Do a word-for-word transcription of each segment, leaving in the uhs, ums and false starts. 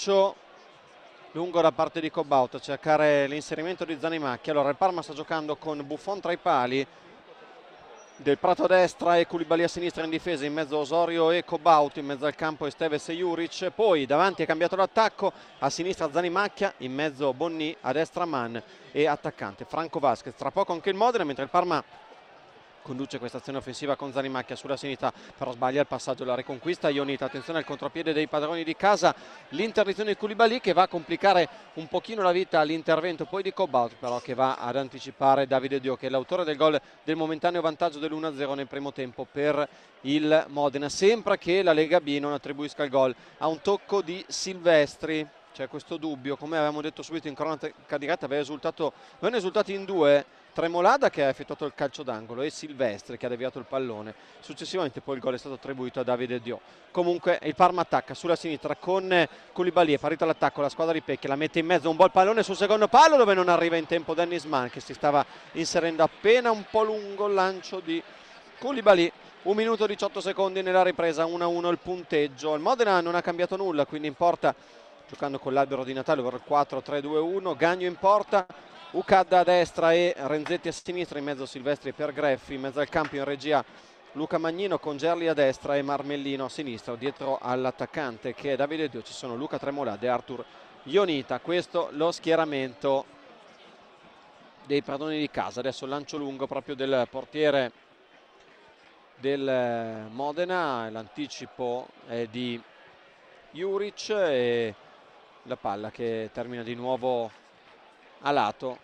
lancio lungo da parte di Cobaut a cercare l'inserimento di Zanimacchia. Allora il Parma sta giocando con Buffon tra i pali, Del Prato a destra e Koulibaly a sinistra in difesa, in mezzo Osorio e Cobaut, in mezzo al campo Esteves e Juric, poi davanti è cambiato l'attacco, a sinistra Zanimacchia, in mezzo Bonni, a destra Mann e attaccante Franco Vasquez. Tra poco anche il Modena, mentre il Parma conduce questa azione offensiva con Zanimacchia sulla sinistra, però sbaglia il passaggio, la riconquista Ionita. Attenzione al contropiede dei padroni di casa, l'interdizione di Koulibaly che va a complicare un pochino la vita all'intervento poi di Cobaut, però che va ad anticipare Davide Dio, che è l'autore del gol del momentaneo vantaggio dell'uno a zero nel primo tempo per il Modena. Sembra che la Lega B non attribuisca il gol a un tocco di Silvestri, c'è questo dubbio. Come avevamo detto subito in cronaca diretta, aveva esultato, avevano esultati in due, Tremolada che ha effettuato il calcio d'angolo e Silvestri che ha deviato il pallone. Successivamente poi il gol è stato attribuito a Davide Dio. Comunque il Parma attacca sulla sinistra con Koulibaly, è partita l'attacco, la squadra di Pecchia la mette in mezzo, un bel pallone sul secondo palo dove non arriva in tempo Dennis Mann, che si stava inserendo appena un po' lungo il lancio di Koulibaly. Un minuto e diciotto secondi nella ripresa, uno a uno il punteggio. Il Modena non ha cambiato nulla, quindi in porta, giocando con l'albero di Natale, ovvero il quattro tre due uno, Gagno in porta, Ucadda a destra e Renzetti a sinistra, in mezzo Silvestri per Greffi, in mezzo al campo in regia Luca Magnino con Gerli a destra e Marmellino a sinistra. Dietro all'attaccante che è Davide Dio ci sono Luca Tremolade e Artur Ionita. Questo lo schieramento dei padroni di casa. Adesso il lancio lungo proprio del portiere del Modena, l'anticipo è di Juric e la palla che termina di nuovo a lato.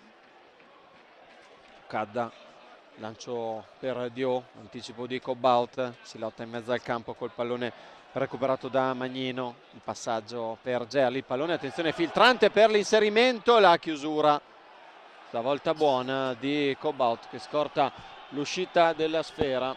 Cadda, lancio per Dio, anticipo di Cobaut, si lotta in mezzo al campo col pallone recuperato da Magnino, il passaggio per Gerli, il pallone, attenzione, filtrante per l'inserimento, la chiusura stavolta buona di Cobaut che scorta l'uscita della sfera.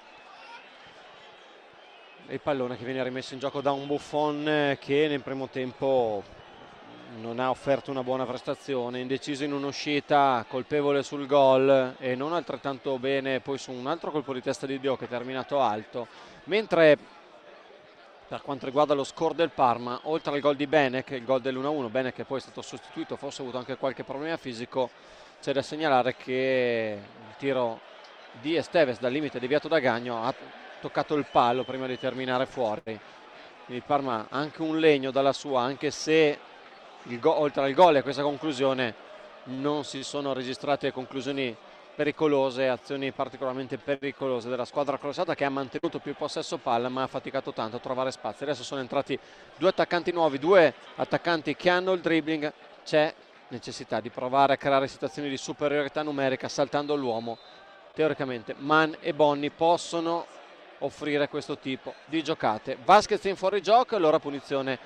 Il pallone che viene rimesso in gioco da un Buffon che nel primo tempo non ha offerto una buona prestazione, indeciso in un'uscita, colpevole sul gol e non altrettanto bene poi su un altro colpo di testa di Dio che è terminato alto. Mentre per quanto riguarda lo score del Parma, oltre al gol di Benek, il gol dell'uno a uno, Benek che poi è stato sostituito, forse ha avuto anche qualche problema fisico, c'è da segnalare che il tiro di Esteves dal limite deviato da Gagno ha toccato il palo prima di terminare fuori. Il Parma anche un legno dalla sua, anche se il go- oltre al gol e a questa conclusione non si sono registrate conclusioni pericolose, azioni particolarmente pericolose della squadra crossata, che ha mantenuto più possesso palla ma ha faticato tanto a trovare spazio. Adesso sono entrati due attaccanti nuovi, due attaccanti che hanno il dribbling, c'è necessità di provare a creare situazioni di superiorità numerica saltando l'uomo. Teoricamente Mann e Bonni possono offrire questo tipo di giocate. Vasquez in fuorigioco, allora punizione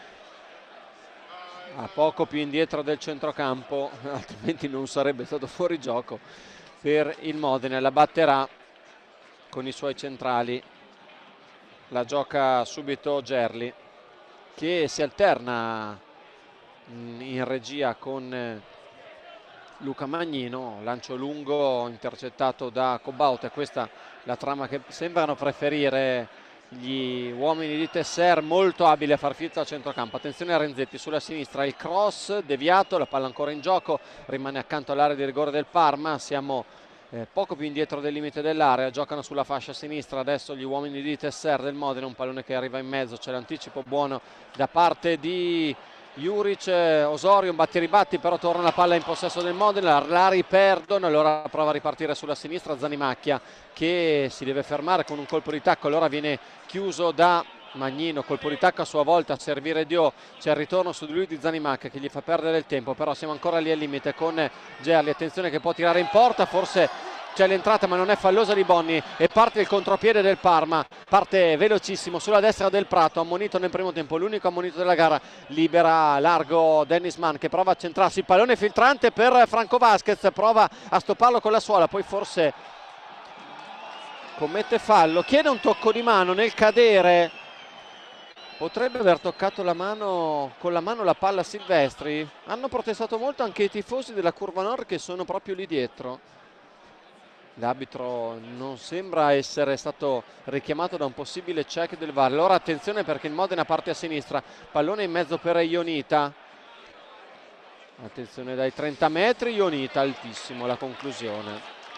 a poco più indietro del centrocampo, altrimenti non sarebbe stato fuorigioco per il Modena. La batterà con i suoi centrali, la gioca subito Gerli che si alterna in regia con Luca Magnino, lancio lungo intercettato da Cobaut, e questa la trama che sembrano preferire gli uomini di Tesser, molto abile a far finta a centrocampo. Attenzione a Renzetti sulla sinistra, il cross deviato, la palla ancora in gioco, rimane accanto all'area di rigore del Parma. Siamo eh, poco più indietro del limite dell'area, giocano sulla fascia sinistra adesso gli uomini di Tesser del Modena, un pallone che arriva in mezzo, c'è l'anticipo buono da parte di Juric, Osorio, un batti ribatti, però torna la palla in possesso del Modena, la riperdono, allora prova a ripartire sulla sinistra Zanimacchia che si deve fermare con un colpo di tacco, allora viene chiuso da Magnino, colpo di tacco a sua volta a servire Dio, c'è il ritorno su di lui di Zanimacchia che gli fa perdere il tempo, però siamo ancora lì al limite con Gerli, attenzione che può tirare in porta, forse c'è l'entrata ma non è fallosa di Bonni e parte il contropiede del Parma, parte velocissimo sulla destra del Prato, ammonito nel primo tempo, l'unico ammonito della gara, libera largo Dennis Mann che prova a centrarsi, il pallone filtrante per Franco Vasquez, prova a stopparlo con la suola, poi forse commette fallo, chiede un tocco di mano nel cadere, potrebbe aver toccato la mano, con la mano la palla Silvestri. Hanno protestato molto anche i tifosi della Curva Nord che sono proprio lì dietro. L'arbitro non sembra essere stato richiamato da un possibile check del V A R. Allora attenzione, perché il Modena parte a sinistra, pallone in mezzo per Ionita, attenzione dai trenta metri, Ionita altissimo, la conclusione.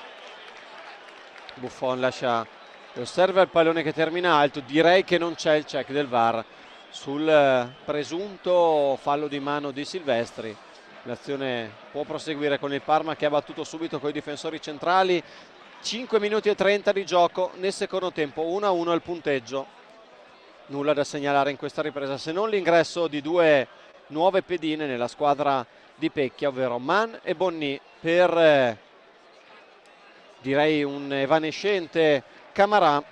Buffon lascia, osserva il pallone che termina alto, direi che non c'è il check del V A R sul presunto fallo di mano di Silvestri. L'azione può proseguire con il Parma che ha battuto subito con i difensori centrali. Cinque minuti e trenta di gioco nel secondo tempo, uno a uno al punteggio. Nulla da segnalare in questa ripresa, se non l'ingresso di due nuove pedine nella squadra di Pecchia, ovvero Man e Bonni, per eh, direi un evanescente Camarà,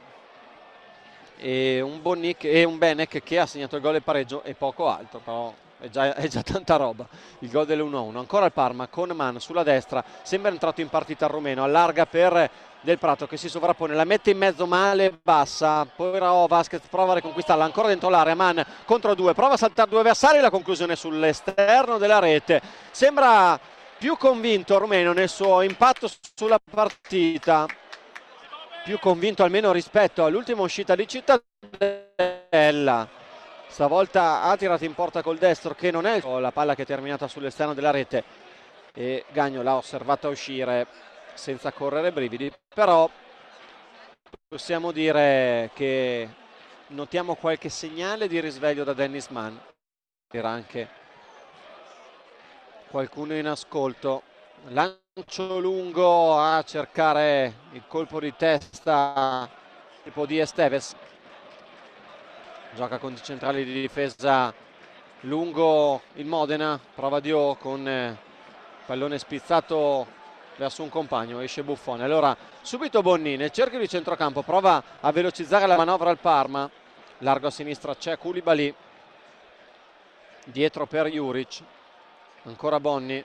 e un Bonni e un Benek che ha segnato il gol del pareggio. È poco alto, però È già, è già tanta roba. Il gol dell'uno a uno, ancora il Parma con Man sulla destra, sembra entrato in partita il rumeno, allarga per Del Prato che si sovrappone, la mette in mezzo male, bassa, poi però Vasquez prova a riconquistarla, ancora dentro l'area, Man contro due, prova a saltare due avversari, la conclusione sull'esterno della rete. Sembra più convinto il rumeno nel suo impatto sulla partita, più convinto almeno rispetto all'ultima uscita di Cittadella. Stavolta ha tirato in porta col destro, che non è la palla che è terminata sull'esterno della rete, e Gagno l'ha osservata uscire senza correre brividi, però possiamo dire che notiamo qualche segnale di risveglio da Dennis Mann. Era anche qualcuno in ascolto. Lancio lungo a cercare il colpo di testa tipo di Esteves. Gioca con i centrali di difesa lungo il Modena, prova Dio con eh, pallone spizzato verso un compagno, esce Buffon. Allora subito Bonni nel cerchio di centrocampo, prova a velocizzare la manovra al Parma, largo a sinistra c'è Koulibaly, dietro per Juric, ancora Bonni,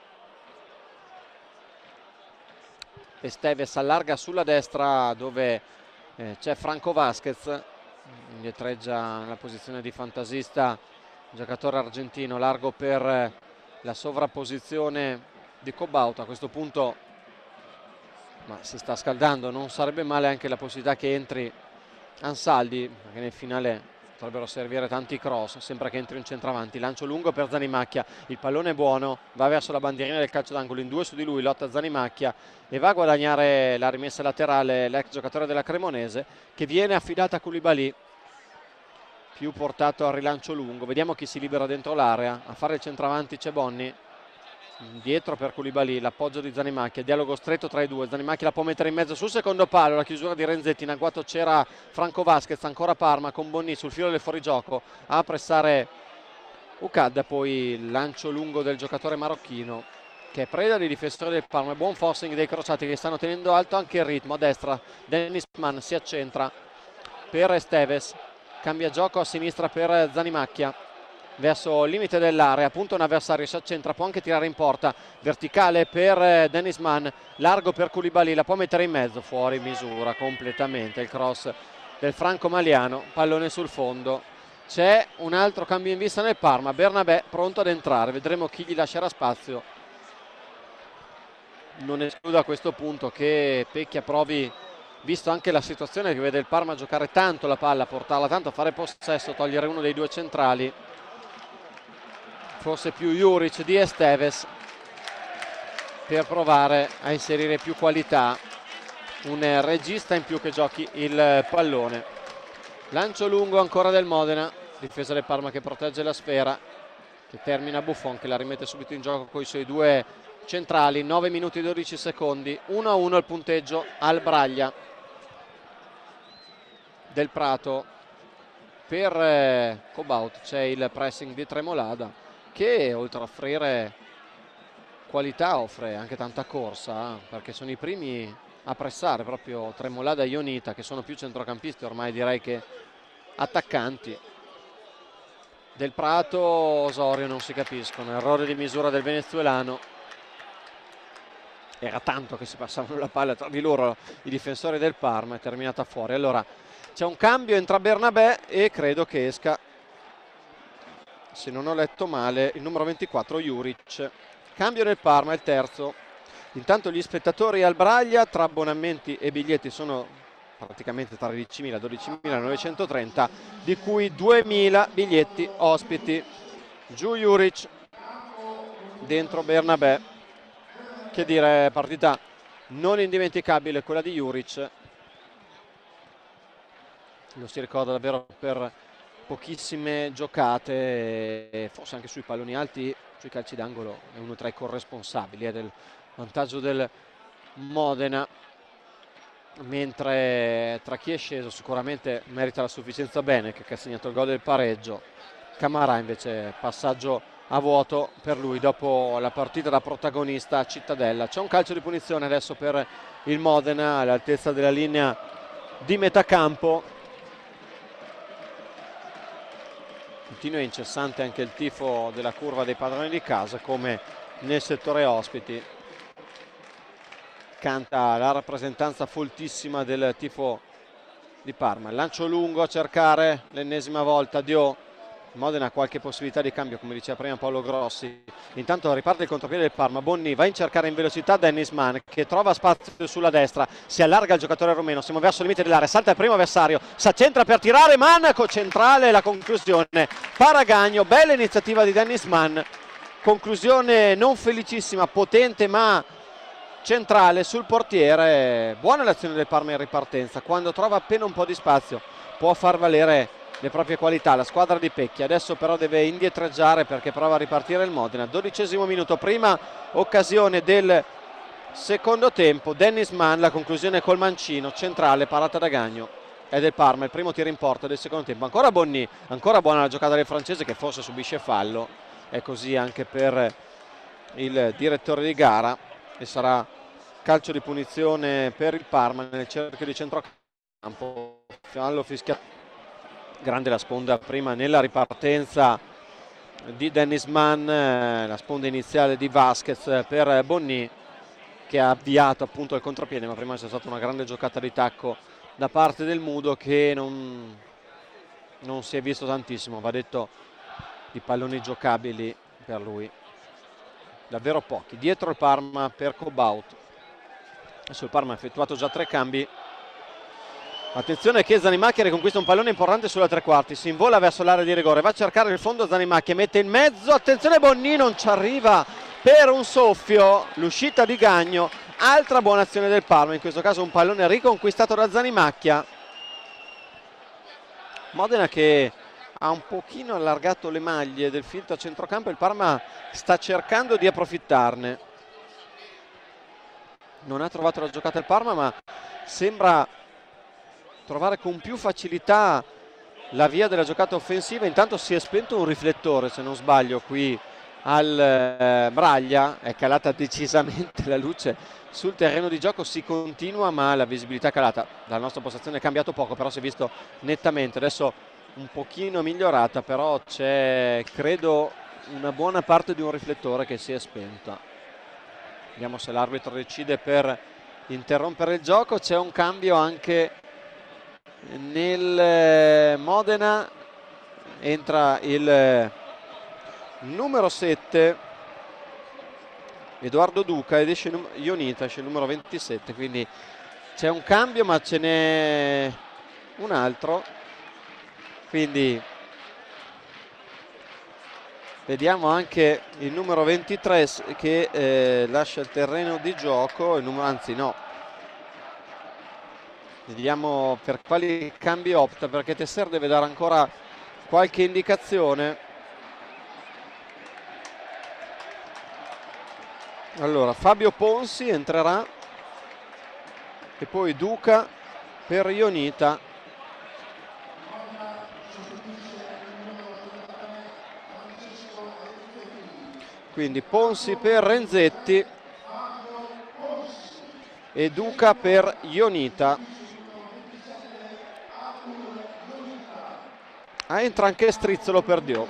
Esteves allarga sulla destra dove eh, c'è Franco Vasquez, indietreggia nella posizione di fantasista, giocatore argentino, largo per la sovrapposizione di Cobauto. A questo punto, ma si sta scaldando, non sarebbe male anche la possibilità che entri Ansaldi, perché nel finale potrebbero servire tanti cross. Sembra che entri un centravanti, lancio lungo per Zanimacchia, il pallone è buono, va verso la bandierina del calcio d'angolo, in due su di lui lotta Zanimacchia e va a guadagnare la rimessa laterale l'ex giocatore della Cremonese, che viene affidata a Koulibaly, più portato al rilancio lungo. Vediamo chi si libera dentro l'area. A fare il centravanti c'è Bonni, dietro per Koulibaly, l'appoggio di Zanimacchia, dialogo stretto tra i due, Zanimacchia la può mettere in mezzo sul secondo palo, la chiusura di Renzetti, in agguato c'era Franco Vasquez, ancora Parma con Bonni sul filo del fuorigioco a pressare Ucad, poi il lancio lungo del giocatore marocchino che è preda dei difensori del Parma, buon forcing dei crociati che stanno tenendo alto anche il ritmo. A destra Dennis Mann si accentra per Esteves, cambia gioco a sinistra per Zanimacchia verso il limite dell'area, appunto un avversario, si accentra, può anche tirare in porta, verticale per Dennis Mann, largo per Koulibaly, la può mettere in mezzo, fuori misura completamente il cross del franco maliano, pallone sul fondo. C'è un altro cambio in vista nel Parma, Bernabé pronto ad entrare, vedremo chi gli lascerà spazio. Non escludo a questo punto che Pecchia provi, visto anche la situazione che vede il Parma giocare tanto la palla, portarla tanto, fare possesso, togliere uno dei due centrali, forse più Juric di Esteves, per provare a inserire più qualità, un regista in più che giochi il pallone. Lancio lungo ancora del Modena, difesa del Parma che protegge la sfera, che termina Buffon, che la rimette subito in gioco con i suoi due centrali. Nove minuti e dodici secondi, uno a uno il punteggio al Braglia. Del Prato per eh, Cobaut, c'è il pressing di Tremolada, che oltre a offrire qualità offre anche tanta corsa, eh, perché sono i primi a pressare, proprio Tremolada e Ionita, che sono più centrocampisti ormai, direi che attaccanti. Del Prato, Osorio non si capiscono, errore di misura del venezuelano, era tanto che si passavano la palla tra di loro i difensori del Parma, è terminata fuori. Allora c'è un cambio, entra Bernabé e credo che esca, se non ho letto male, il numero ventiquattro Juric. Cambio nel Parma, il terzo, Intanto gli spettatori al Braglia, tra abbonamenti e biglietti, sono praticamente tredicimila, dodicimilanovecentotrenta, di cui duemila biglietti ospiti. Giù Juric, dentro Bernabé. Che dire, partita non indimenticabile quella di Juric. Lo si ricorda davvero per pochissime giocate, e forse anche sui palloni alti, sui calci d'angolo è uno tra i corresponsabili eh, del vantaggio del Modena, mentre tra chi è sceso sicuramente merita la sufficienza Benek, che ha segnato il gol del pareggio. Camara invece passaggio a vuoto per lui dopo la partita da protagonista a Cittadella. C'è un calcio di punizione adesso per il Modena all'altezza della linea di metà campo. Continua e incessante anche il tifo della curva dei padroni di casa, come nel settore ospiti. Canta la rappresentanza foltissima del tifo di Parma. Il lancio lungo a cercare l'ennesima volta Dio. Modena ha qualche possibilità di cambio, come diceva prima Paolo Grossi. Intanto riparte il contropiede del Parma. Bonni va in cercare in velocità Dennis Mann, che trova spazio sulla destra, si allarga il giocatore rumeno, si muove verso il limite dell'area, salta il primo avversario, s'accentra per tirare Monaco, centrale, la conclusione Paragagno. Bella iniziativa di Dennis Mann, conclusione non felicissima, potente ma centrale sul portiere. Buona l'azione del Parma in ripartenza, quando trova appena un po' di spazio può far valere le proprie qualità la squadra di Pecchi. Adesso però deve indietreggiare perché prova a ripartire il Modena. Dodicesimo minuto, prima occasione del secondo tempo. Dennis Mann, la conclusione col mancino, centrale, parata da Gagno. È del Parma, il primo tiro in porta del secondo tempo. Ancora Bonni, ancora buona la giocata del francese, che forse subisce fallo. È così anche per il direttore di gara e sarà calcio di punizione per il Parma nel cerchio di centrocampo. Fallo fischiato. Grande la sponda prima nella ripartenza di Dennis Mann, la sponda iniziale di Vasquez per Bonni, che ha avviato appunto il contropiede, ma prima c'è stata una grande giocata di tacco da parte del Mudo che non, non si è visto tantissimo, va detto, di palloni giocabili per lui, davvero pochi. Dietro il Parma per Cobaut. Adesso il Parma ha effettuato già tre cambi. Attenzione che Zanimacchia riconquista un pallone importante sulla tre quarti, si invola verso l'area di rigore, va a cercare il fondo Zanimacchia, mette in mezzo, attenzione Bonni, non ci arriva per un soffio, l'uscita di Gagno. Altra buona azione del Parma, in questo caso un pallone riconquistato da Zanimacchia. Modena che ha un pochino allargato le maglie del filtro a centrocampo, il Parma sta cercando di approfittarne. Non ha trovato la giocata il Parma, ma sembra trovare con più facilità la via della giocata offensiva. Intanto si è spento un riflettore, se non sbaglio, qui al eh, Braglia. È calata decisamente la luce sul terreno di gioco, si continua ma la visibilità è calata. Dalla nostra postazione è cambiato poco, però si è visto nettamente. Adesso un pochino migliorata, però c'è credo una buona parte di un riflettore che si è spenta. Vediamo se l'arbitro decide per interrompere il gioco. C'è un cambio anche nel Modena, entra il numero sette Edoardo Duca ed esce Ionita, esce il numero ventisette, quindi c'è un cambio ma ce n'è un altro, quindi vediamo anche il numero ventitré che eh, lascia il terreno di gioco, il numero, anzi no, vediamo per quali cambi opta, perché Tesser deve dare ancora qualche indicazione. Allora Fabio Ponsi entrerà e poi Duca per Ionita. Quindi Ponsi per Renzetti e Duca per Ionita. Ah, entra anche Strizzolo per Dio.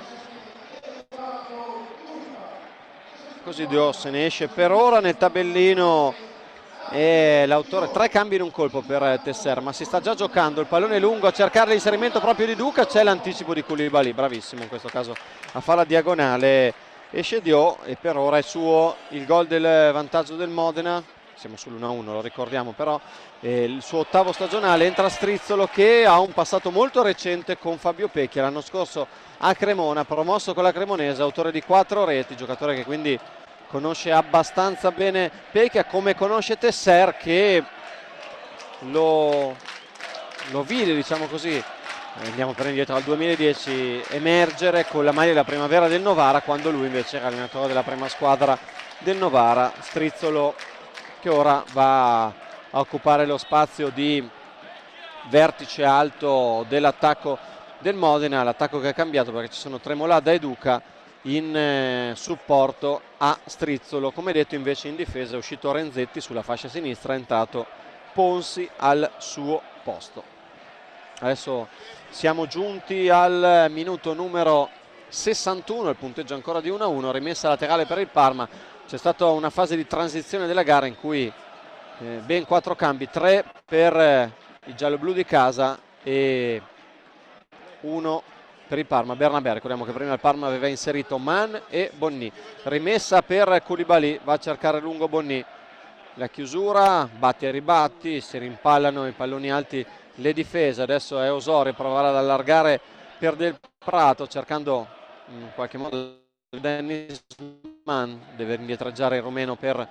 Così Dio se ne esce per ora nel tabellino. E l'autore, tre cambi in un colpo per Tesser, ma si sta già giocando il pallone lungo a cercare l'inserimento proprio di Duca. C'è l'anticipo di Koulibaly, bravissimo in questo caso a fare la diagonale esce Dio e per ora è suo il gol del vantaggio del Modena. Siamo sull'uno a uno, lo ricordiamo, però eh, il suo ottavo stagionale. Entra Strizzolo, che ha un passato molto recente con Fabio Pecchia, l'anno scorso a Cremona, promosso con la Cremonese, autore di quattro reti, giocatore che quindi conosce abbastanza bene Pecchia, come conosce Tesser, che lo, lo vide, diciamo così, andiamo per indietro al duemiladieci, emergere con la maglia della primavera del Novara, quando lui invece era allenatore della prima squadra del Novara. Strizzolo che ora va a occupare lo spazio di vertice alto dell'attacco del Modena, l'attacco che è cambiato perché ci sono Tremolada e Duca in eh, supporto a Strizzolo. Come detto, invece in difesa è uscito Renzetti sulla fascia sinistra, è entrato Ponsi al suo posto. Adesso siamo giunti al minuto numero sessantuno, il punteggio ancora di uno a uno, rimessa laterale per il Parma. C'è stata una fase di transizione della gara in cui eh, ben quattro cambi, tre per eh, i gialloblu di casa e uno per il Parma. Bernabé, ricordiamo che prima il Parma aveva inserito Man e Bonni. Rimessa per Koulibaly, va a cercare lungo Bonni. La chiusura, batti e ribatti, si rimpallano i palloni alti le difese. Adesso è Osorio a provare ad allargare per Del Prato, cercando in qualche modo Dennis Mann, deve indietreggiare il rumeno per...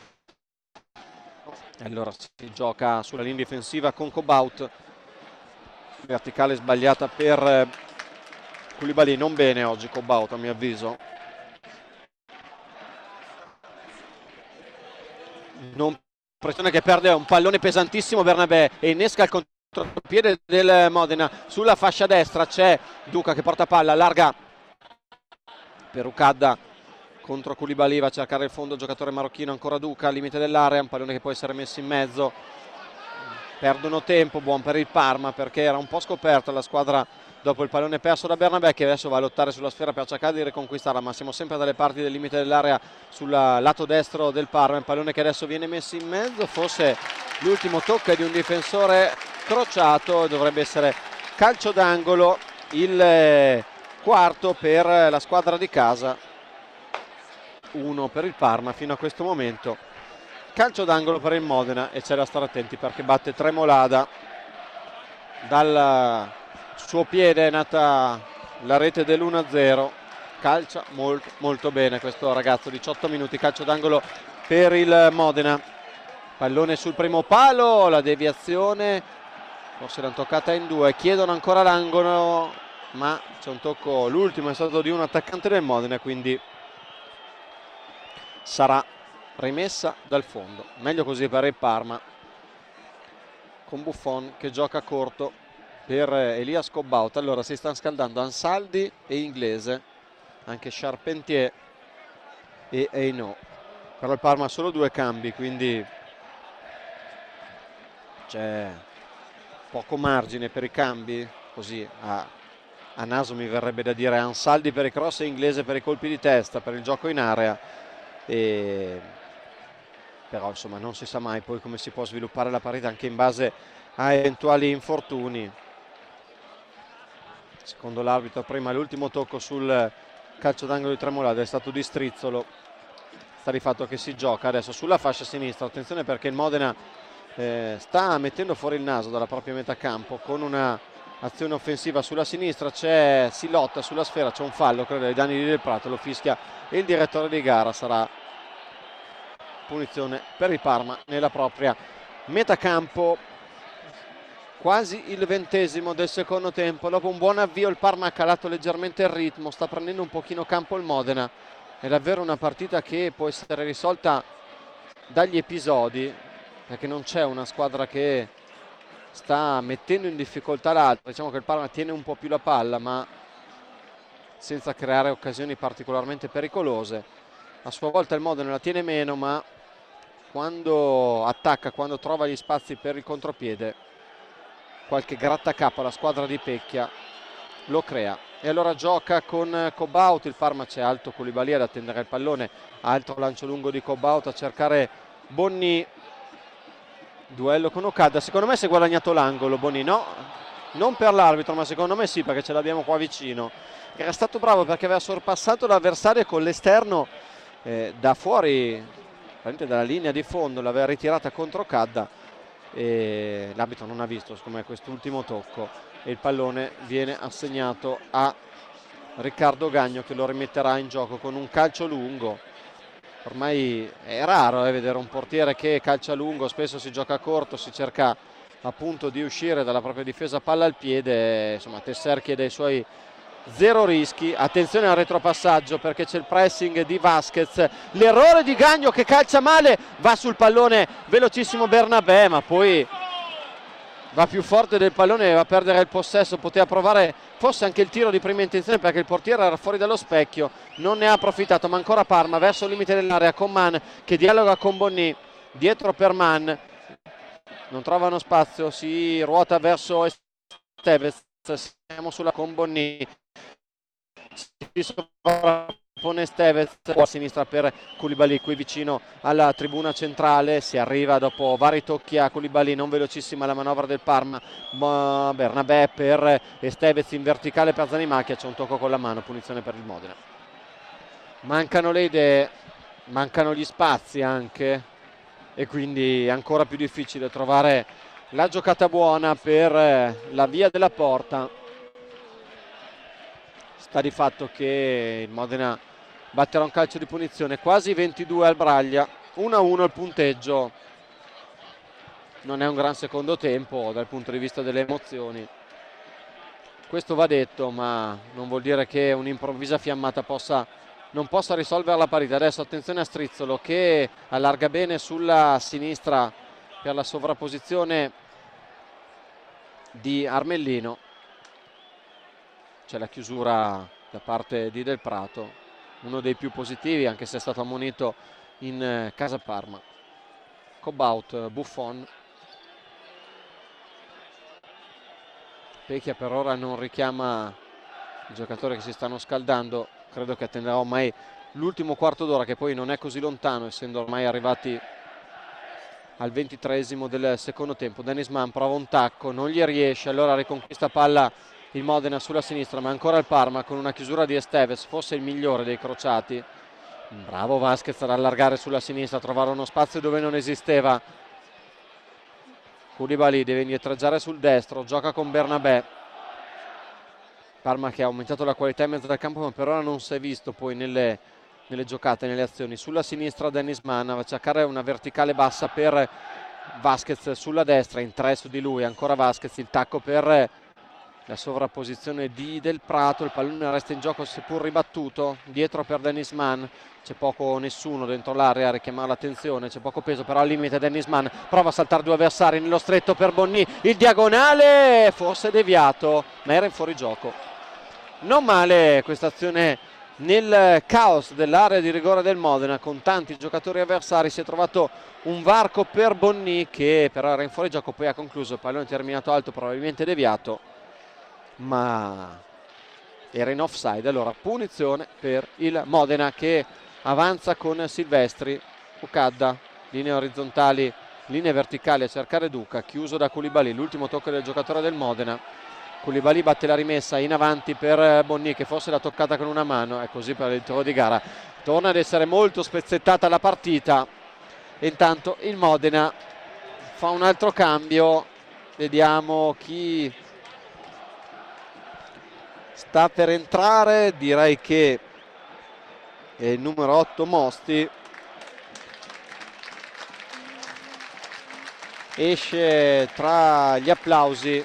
E allora si gioca sulla linea difensiva con Kobaut, verticale sbagliata per Koulibaly, non bene oggi Kobaut a mio avviso. Non pressione, che perde un pallone pesantissimo Bernabé e innesca il contropiede del Modena. Sulla fascia destra c'è Duca che porta palla, allarga per Ucadda contro Koulibaly, va a cercare il fondo, giocatore marocchino, ancora Duca al limite dell'area, un pallone che può essere messo in mezzo. Perdono tempo, buon per il Parma perché era un po' scoperta la squadra dopo il pallone perso da Bernabé, che adesso va a lottare sulla sfera per cercare di riconquistarla, ma siamo sempre dalle parti del limite dell'area sul lato destro del Parma. Il pallone che adesso viene messo in mezzo, forse l'ultimo tocco di un difensore crociato, dovrebbe essere calcio d'angolo, il quarto per la squadra di casa, uno per il Parma fino a questo momento. Calcio d'angolo per il Modena e c'è da stare attenti perché batte Tremolada, dal suo piede è nata la rete dell'uno a zero. Calcia molto, molto bene questo ragazzo, diciotto minuti, calcio d'angolo per il Modena. Pallone sul primo palo, la deviazione, forse l'hanno toccata in due, chiedono ancora l'angolo, ma c'è un tocco, l'ultimo è stato di un attaccante del Modena, quindi sarà rimessa dal fondo. Meglio così per il Parma, con Buffon che gioca corto per Elias Kobaut. Allora si stanno scaldando Ansaldi e Inglese, anche Charpentier e Eino. Però il Parma ha solo due cambi, quindi c'è poco margine per i cambi, così a, a naso mi verrebbe da dire Ansaldi per i cross e Inglese per i colpi di testa, per il gioco in area. E però insomma non si sa mai poi come si può sviluppare la partita anche in base a eventuali infortuni. Secondo l'arbitro prima l'ultimo tocco sul calcio d'angolo di Tremolada è stato di Strizzolo. Sta di fatto che si gioca adesso sulla fascia sinistra. Attenzione perché il Modena eh, sta mettendo fuori il naso dalla propria metà campo con una azione offensiva sulla sinistra. C'è, si lotta sulla sfera, c'è un fallo credo ai danni di Del Prato, lo fischia il direttore di gara. Sarà punizione per il Parma nella propria metà campo. Quasi il ventesimo del secondo tempo, dopo un buon avvio il Parma ha calato leggermente il ritmo, sta prendendo un pochino campo il Modena. È davvero una partita che può essere risolta dagli episodi, perché non c'è una squadra che sta mettendo in difficoltà l'altra. Diciamo che il Parma tiene un po' più la palla ma senza creare occasioni particolarmente pericolose. A sua volta il Modena la tiene meno, ma quando attacca, quando trova gli spazi per il contropiede, qualche grattacapo alla squadra di Pecchia lo crea. E allora gioca con Kobaut, il Parma c'è alto Koulibaly ad attendere il pallone, altro lancio lungo di Kobaut a cercare Bonni, duello con Okada. Secondo me si è guadagnato l'angolo Bonni, no? non per l'arbitro, ma secondo me sì, perché ce l'abbiamo qua vicino. Era stato bravo perché aveva sorpassato l'avversario con l'esterno eh, da fuori, dalla linea di fondo, l'aveva ritirata contro Cadda e l'arbitro non ha visto secondo me quest'ultimo tocco e il pallone viene assegnato a Riccardo Gagno, che lo rimetterà in gioco con un calcio lungo. Ormai è raro eh, vedere un portiere che calcia lungo, spesso si gioca corto, si cerca appunto di uscire dalla propria difesa palla al piede. Insomma, Tesser chiede ai suoi zero rischi. Attenzione al retropassaggio perché c'è il pressing di Vasquez, l'errore di Gagno che calcia male, va sul pallone velocissimo Bernabé, ma poi va più forte del pallone, va a perdere il possesso. Poteva provare forse anche il tiro di prima intenzione perché il portiere era fuori dallo specchio, non ne ha approfittato, ma ancora Parma verso il limite dell'area con Mann che dialoga con Bonny, dietro per Mann, non trovano spazio, si ruota verso Estevez, siamo sulla con Bonny, si sovrappone Estevez a sinistra per Koulibaly qui vicino alla tribuna centrale, si arriva dopo vari tocchi a Koulibaly, non velocissima la manovra del Parma, ma Bernabé per Estevez in verticale per Zanimacchia, c'è un tocco con la mano, punizione per il Modena. Mancano le idee, mancano gli spazi anche e quindi è ancora più difficile trovare la giocata buona per la via della porta. Sta di fatto che il Modena batterà un calcio di punizione, quasi ventidue al Braglia, uno a uno il punteggio. Non è un gran secondo tempo dal punto di vista delle emozioni, questo va detto, ma non vuol dire che un'improvvisa fiammata possa, non possa risolvere la parità. Adesso attenzione a Strizzolo che allarga bene sulla sinistra per la sovrapposizione di Armellino. C'è la chiusura da parte di Del Prato, uno dei più positivi anche se è stato ammonito in casa Parma. Cobaut, Buffon, Pecchia per ora non richiama i giocatori che si stanno scaldando, credo che attenderà ormai l'ultimo quarto d'ora che poi non è così lontano essendo ormai arrivati al ventitreesimo del secondo tempo. Dennis Mann prova un tacco, non gli riesce, allora riconquista palla il Modena sulla sinistra, ma ancora il Parma con una chiusura di Estevez, forse il migliore dei crociati. Bravo Vasquez ad allargare sulla sinistra, a trovare uno spazio dove non esisteva. Koulibaly deve indietreggiare sul destro, gioca con Bernabé. Parma che ha aumentato la qualità in mezzo al campo, ma per ora non si è visto poi nelle, nelle giocate, nelle azioni. Sulla sinistra Dennis Mann va a cercare una verticale bassa per Vasquez sulla destra, in tre su di lui, ancora Vasquez, il tacco per la sovrapposizione di Del Prato, il pallone resta in gioco seppur ribattuto, dietro per Dennis Mann, c'è poco o nessuno dentro l'area a richiamare l'attenzione, c'è poco peso però al limite Dennis Mann, prova a saltare due avversari nello stretto per Bonny, il diagonale forse deviato ma era in fuorigioco. Non male questa azione nel caos dell'area di rigore del Modena con tanti giocatori avversari, si è trovato un varco per Bonny che però era in fuorigioco, poi ha concluso, il pallone terminato alto probabilmente deviato ma era in offside. Allora punizione per il Modena che avanza con Silvestri, Ucadda, linee orizzontali, linee verticali a cercare Duca, chiuso da Koulibaly, l'ultimo tocco del giocatore del Modena. Koulibaly batte la rimessa in avanti per Bonny che forse l'ha toccata con una mano, è così per il tiro di gara. Torna ad essere molto spezzettata la partita e intanto il Modena fa un altro cambio, vediamo chi sta per entrare, direi che è il numero otto Mosti, esce tra gli applausi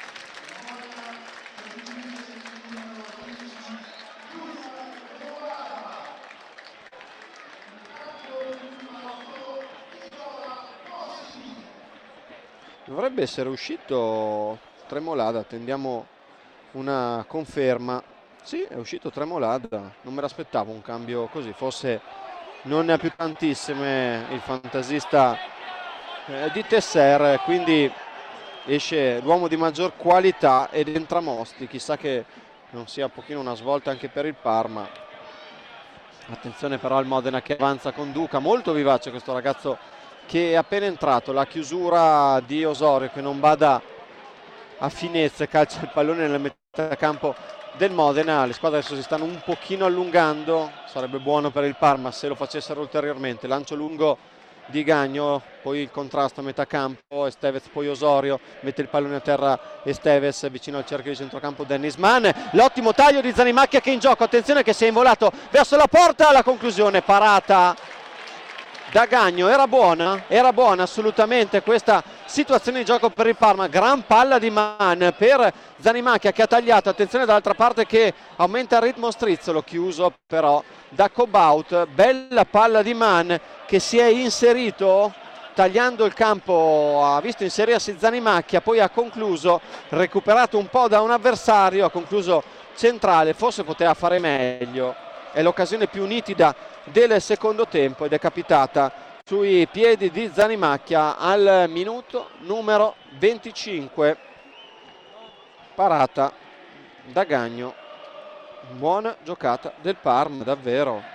dovrebbe essere uscito Tremolada, attendiamo una conferma. Sì, è uscito Tremolada, non me l'aspettavo un cambio così, forse non ne ha più tantissime il fantasista eh, di Tesser, quindi esce l'uomo di maggior qualità ed entra Mosti, chissà che non sia un pochino una svolta anche per il Parma. Attenzione però al Modena che avanza con Duca, molto vivace questo ragazzo che è appena entrato, la chiusura di Osorio che non bada a finezza, calcia il pallone nella metà campo del Modena. Le squadre adesso si stanno un pochino allungando, sarebbe buono per il Parma se lo facessero ulteriormente. Lancio lungo di Gagno, poi il contrasto a metà campo, Estevez poi Osorio, mette il pallone a terra Estevez vicino al cerchio di centrocampo Dennis Mann, l'ottimo taglio di Zanimacchia che è in gioco, attenzione che si è involato verso la porta, la conclusione parata da Gagno. Era buona, era buona assolutamente questa situazione di gioco per il Parma, gran palla di Mann per Zanimacchia che ha tagliato, attenzione dall'altra parte che aumenta il ritmo Strizzolo, chiuso però da Cobaut. Bella palla di Mann che si è inserito tagliando il campo, ha visto inserirsi Zanimacchia, poi ha concluso, recuperato un po' da un avversario, ha concluso centrale, forse poteva fare meglio, è l'occasione più nitida del secondo tempo ed è capitata sui piedi di Zanimacchia al minuto numero venticinque, parata da Gagno. Buona giocata del Parma, davvero.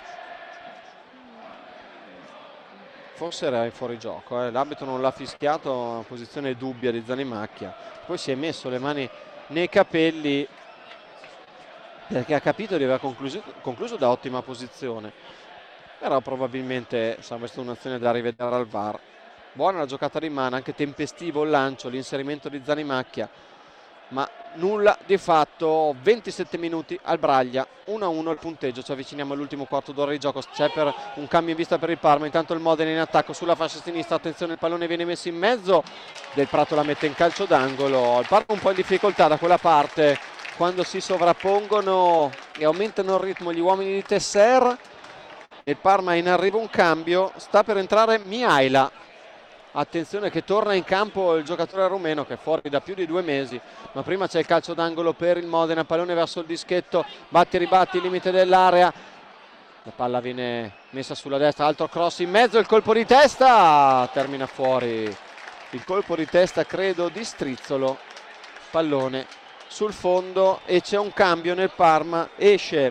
Forse era in fuorigioco, eh. L'arbitro non l'ha fischiato, una posizione dubbia di Zanimacchia, poi si è messo le mani nei capelli perché ha capito di aver concluso, concluso da ottima posizione, però probabilmente sarebbe stata un'azione da rivedere al V A R. Buona la giocata di Mann, anche tempestivo il lancio, l'inserimento di Zanimacchia, ma nulla di fatto. Ventisette minuti al Braglia, uno a uno il punteggio, ci avviciniamo all'ultimo quarto d'ora di gioco, c'è per un cambio in vista per il Parma. Intanto il Modena in attacco sulla fascia sinistra, attenzione il pallone viene messo in mezzo, Del Prato la mette in calcio d'angolo. Il Parma un po' in difficoltà da quella parte quando si sovrappongono e aumentano il ritmo gli uomini di Tesser. Il Parma in arrivo un cambio, sta per entrare Mihaila, attenzione che torna in campo il giocatore rumeno che è fuori da più di due mesi, ma prima c'è il calcio d'angolo per il Modena, pallone verso il dischetto, batti e ribatti, limite dell'area, la palla viene messa sulla destra, altro cross in mezzo, il colpo di testa, termina fuori il colpo di testa credo di Strizzolo, pallone sul fondo e c'è un cambio nel Parma, esce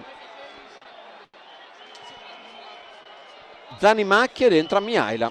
Zanimacchia ed entra Mihaila.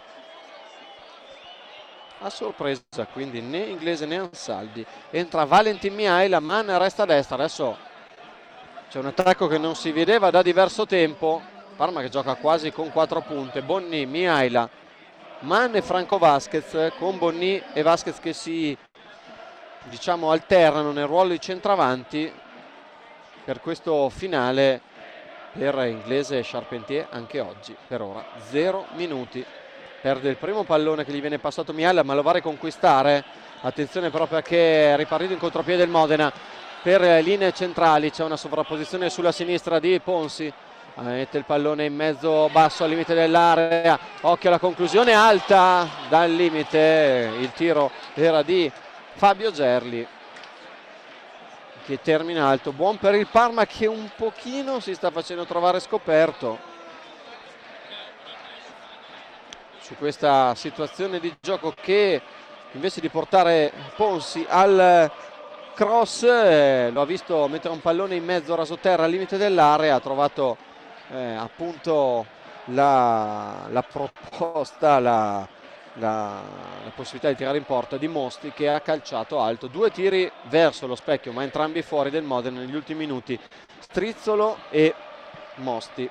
A sorpresa quindi né Inglese né Ansaldi, entra Valentin Mihaila, Mann resta a destra. Adesso c'è un attacco che non si vedeva da diverso tempo, Parma che gioca quasi con quattro punte, Bonny, Mihaila, Mann e Franco Vasquez, con Bonny e Vasquez che si diciamo alternano nel ruolo di centravanti per questo finale. Per Inglese e Charpentier anche oggi per ora zero minuti. Perde il primo pallone che gli viene passato Mihaila, ma lo va a riconquistare, attenzione però perché è ripartito in contropiede il Modena per linee centrali, c'è una sovrapposizione sulla sinistra di Ponsi, mette il pallone in mezzo basso al limite dell'area, occhio alla conclusione alta dal limite, il tiro era di Fabio Gerli che termina alto. Buon per il Parma che un pochino si sta facendo trovare scoperto su questa situazione di gioco, che invece di portare Ponsi al cross eh, lo ha visto mettere un pallone in mezzo rasoterra al limite dell'area, ha trovato eh, appunto la, la proposta, la, la, la possibilità di tirare in porta di Mosti che ha calciato alto. Due tiri verso lo specchio ma entrambi fuori del Modena negli ultimi minuti, Strizzolo e Mosti.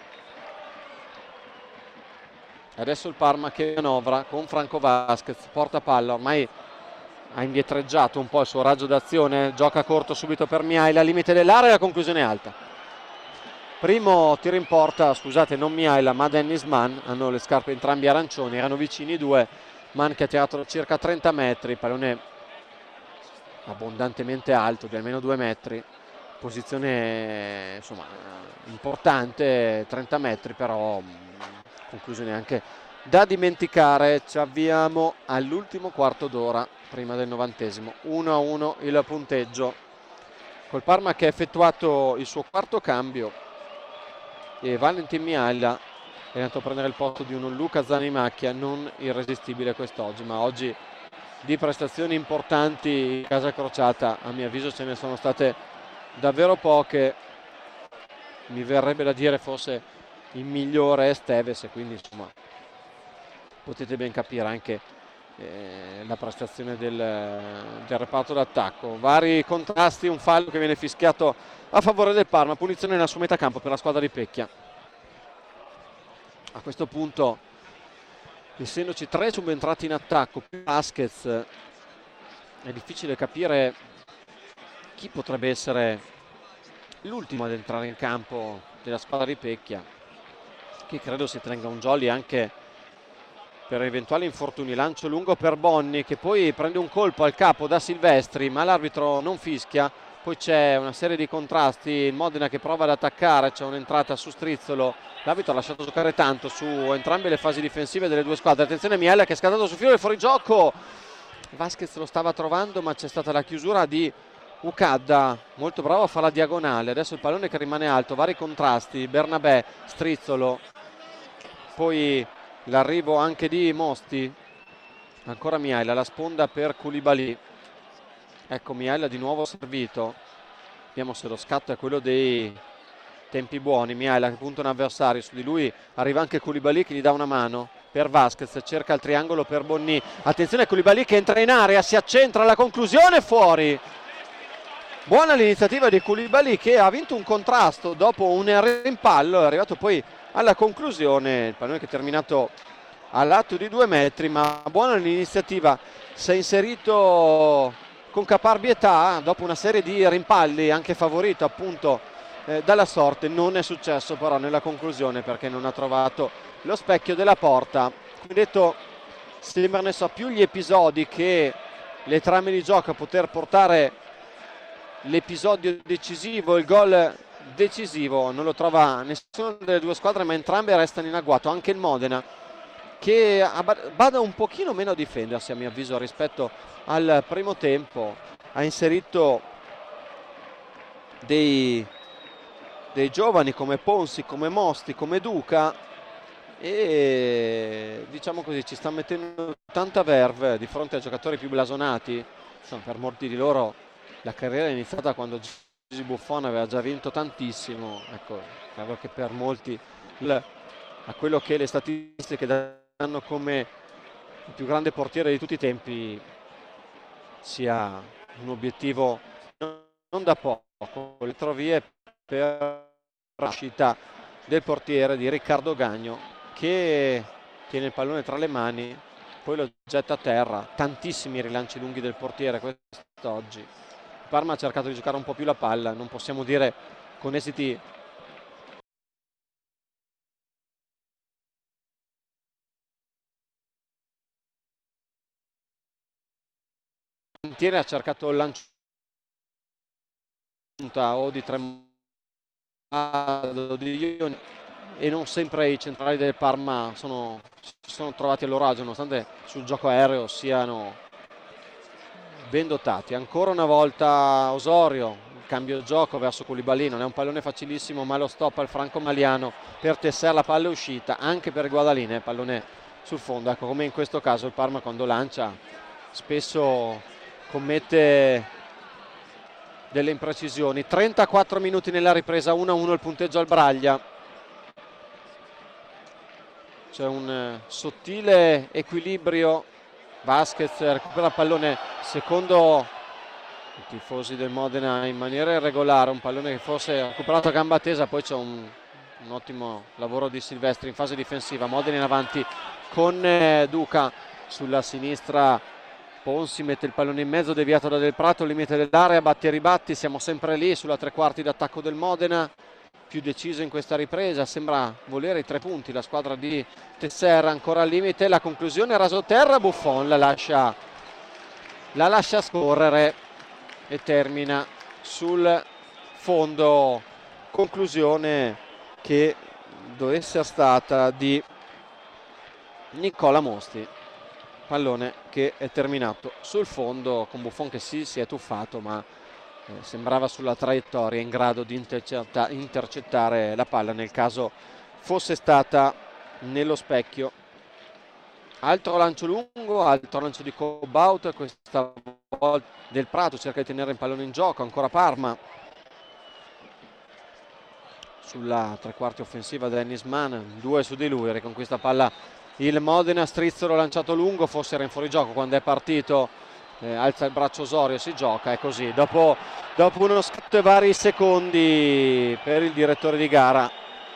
Adesso il Parma che manovra con Franco Vasquez, porta palla, ormai ha indietreggiato un po' il suo raggio d'azione, gioca corto subito per Mihaila, limite dell'area e la conclusione è alta. Primo tiro in porta, scusate, non Mihaila ma Dennis Mann, hanno le scarpe entrambi arancioni, erano vicini i due. Mann che ha tirato circa trenta metri, pallone abbondantemente alto di almeno due metri, posizione insomma importante, trenta metri però, conclusione anche da dimenticare. Ci avviamo all'ultimo quarto d'ora prima del novantesimo, uno a uno il punteggio, col Parma che ha effettuato il suo quarto cambio e Valentin Mihaila è andato a prendere il posto di un Luca Zanimacchia non irresistibile quest'oggi, ma oggi di prestazioni importanti in casa crociata a mio avviso ce ne sono state davvero poche. Mi verrebbe da dire forse il migliore è Esteves, e quindi insomma potete ben capire anche eh, la prestazione del, del reparto d'attacco. Vari contrasti, un fallo che viene fischiato a favore del Parma, punizione nella sua metà campo per la squadra di Pecchia. A questo punto, essendoci tre subentrati in attacco più Vasquez, è difficile capire chi potrebbe essere l'ultimo ad entrare in campo della squadra di Pecchia, che credo si tenga un jolly anche per eventuali infortuni. Lancio lungo per Bonni, che poi prende un colpo al capo da Silvestri, ma l'arbitro non fischia. Poi c'è una serie di contrasti, il Modena che prova ad attaccare, c'è un'entrata su Strizzolo, l'arbitro ha lasciato giocare tanto su entrambe le fasi difensive delle due squadre. Attenzione Miele che è scattato sul filo del fuorigioco, Vasquez lo stava trovando ma c'è stata la chiusura di Ucadda, molto bravo a fare la diagonale. Adesso il pallone che rimane alto, vari contrasti, Bernabé, Strizzolo, poi l'arrivo anche di Mosti, ancora Miaila, la sponda per Koulibaly. Ecco Miaila di nuovo servito, vediamo se lo scatto è quello dei tempi buoni. Miaila che punta un avversario, su di lui arriva anche Koulibaly che gli dà una mano per Vasquez, cerca il triangolo per Bonni, attenzione a Koulibaly che entra in area, si accentra, la conclusione fuori. Buona l'iniziativa di Koulibaly che ha vinto un contrasto dopo un rimpallo, è arrivato poi alla conclusione, il pallone che è terminato all'atto di due metri, ma buona l'iniziativa, si è inserito con caparbietà dopo una serie di rimpalli, anche favorito appunto eh, dalla sorte. Non è successo però nella conclusione perché non ha trovato lo specchio della porta. Come detto, sembrano so più gli episodi che le trame di gioco a poter portare l'episodio decisivo, il gol decisivo. Non lo trova nessuna delle due squadre, ma entrambe restano in agguato. Anche il Modena che bada un pochino meno a difendersi a mio avviso rispetto al primo tempo, ha inserito dei, dei giovani come Ponsi, come Mosti, come Duca e diciamo così ci sta mettendo tanta verve di fronte ai giocatori più blasonati. Insomma, per molti di loro la carriera è iniziata quando Gigi Buffon aveva già vinto tantissimo. Ecco, credo che per molti il, a quello che le statistiche danno come il più grande portiere di tutti i tempi sia un obiettivo non da poco. Le trovie per la uscita del portiere di Riccardo Gagno che tiene il pallone tra le mani, poi lo getta a terra. Tantissimi rilanci lunghi del portiere quest'oggi. Il Parma ha cercato di giocare un po' più la palla, non possiamo dire con esiti ha cercato il lancio o di Tremado di Ioni e non sempre i centrali del Parma sono, si sono trovati a loro agio, nonostante sul gioco aereo siano ben dotati. Ancora una volta Osorio, cambio gioco verso Koulibaly, non è un pallone facilissimo ma lo stop al franco maliano per Tesser, la palla è uscita anche per Guadaline, pallone sul fondo. Ecco, come in questo caso il Parma quando lancia spesso commette delle imprecisioni. Trentaquattro minuti nella ripresa, uno a uno il punteggio al Braglia. C'è un sottile equilibrio, Vasquez recupera il pallone secondo i tifosi del Modena in maniera irregolare, un pallone che forse ha recuperato a gamba tesa, poi c'è un, un ottimo lavoro di Silvestri in fase difensiva. Modena in avanti con eh, Duca sulla sinistra, Ponsi mette il pallone in mezzo, deviato da Del Prato, limite dell'area, batti e ribatti. Siamo sempre lì sulla tre quarti d'attacco del Modena, più deciso in questa ripresa, sembra volere i tre punti la squadra di Tesser, ancora al limite, la conclusione rasoterra, Buffon la lascia, la lascia scorrere e termina sul fondo. Conclusione che doveva essere stata di Nicola Mosti, pallone che è terminato sul fondo con Buffon che sì, si è tuffato ma eh, sembrava sulla traiettoria in grado di intercetta, intercettare la palla nel caso fosse stata nello specchio. Altro lancio lungo, altro lancio di Cobaut, questa volta Del Prato cerca di tenere il pallone in gioco, ancora Parma sulla tre quarti offensiva Dennis Mann, due su di lui, riconquista palla il Modena. Strizzolo lanciato lungo, forse era in fuorigioco quando è partito, eh, alza il braccio Osorio, si gioca, è così. Dopo, dopo uno scatto e vari secondi per il direttore di gara,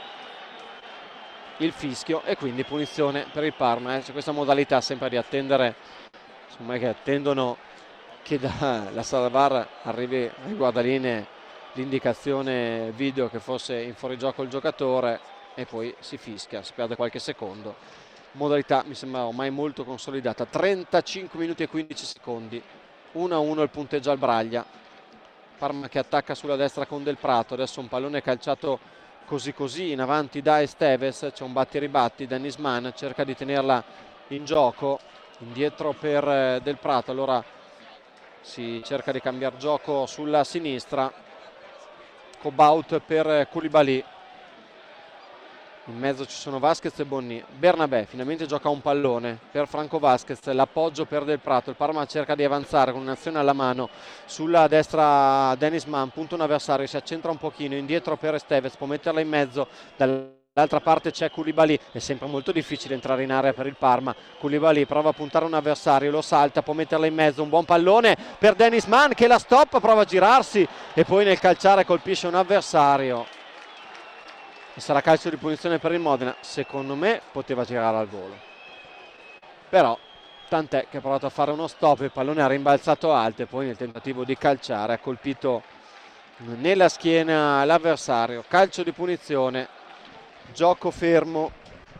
il fischio e quindi punizione per il Parma. Eh. C'è questa modalità sempre di attendere, insomma, che attendono che dalla sala V A R arrivi ai guardalinee l'indicazione video che fosse in fuorigioco il giocatore e poi si fischia, si perde qualche secondo. Modalità mi sembra ormai molto consolidata. Trentacinque minuti e quindici secondi, uno a uno il punteggio al Braglia. Parma che attacca sulla destra con Del Prato, adesso un pallone calciato così così in avanti da Esteves, c'è un batti e ribatti. Dennis Mann cerca di tenerla in gioco, indietro per Del Prato, allora si cerca di cambiare gioco sulla sinistra. Cobaut per Koulibaly, in mezzo ci sono Vasquez e Bonni. Bernabé finalmente gioca un pallone per Franco Vasquez, l'appoggio per Del Prato. Il Parma cerca di avanzare con un'azione alla mano sulla destra. Dennis Mann punta un avversario, si accentra un pochino, indietro per Esteves, può metterla in mezzo. Dall'altra parte c'è Koulibaly, è sempre molto difficile entrare in area per il Parma. Koulibaly prova a puntare un avversario, lo salta, può metterla in mezzo, un buon pallone per Dennis Mann che la stop, prova a girarsi e poi nel calciare colpisce un avversario. E sarà calcio di punizione per il Modena. Secondo me poteva girare al volo, però tant'è che ha provato a fare uno stop, il pallone ha rimbalzato alto e poi nel tentativo di calciare ha colpito nella schiena l'avversario. Calcio di punizione, gioco fermo